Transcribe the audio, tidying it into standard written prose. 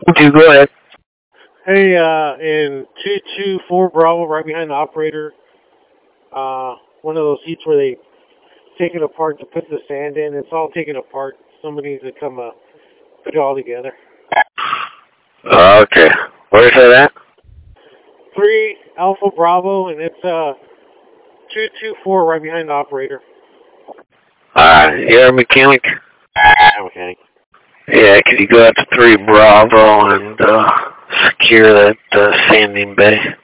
You go ahead. Hey, in 224 Bravo, right behind the operator, one of those seats where they take it apart to put the sand in. It's all taken apart. Somebody needs to come put it all together. Okay. Where's that at? 3 Alpha Bravo, and it's 224 right behind the operator. You're a mechanic? Yeah, mechanic. Yeah, could you go out to 3 Bravo and secure that sanding bay?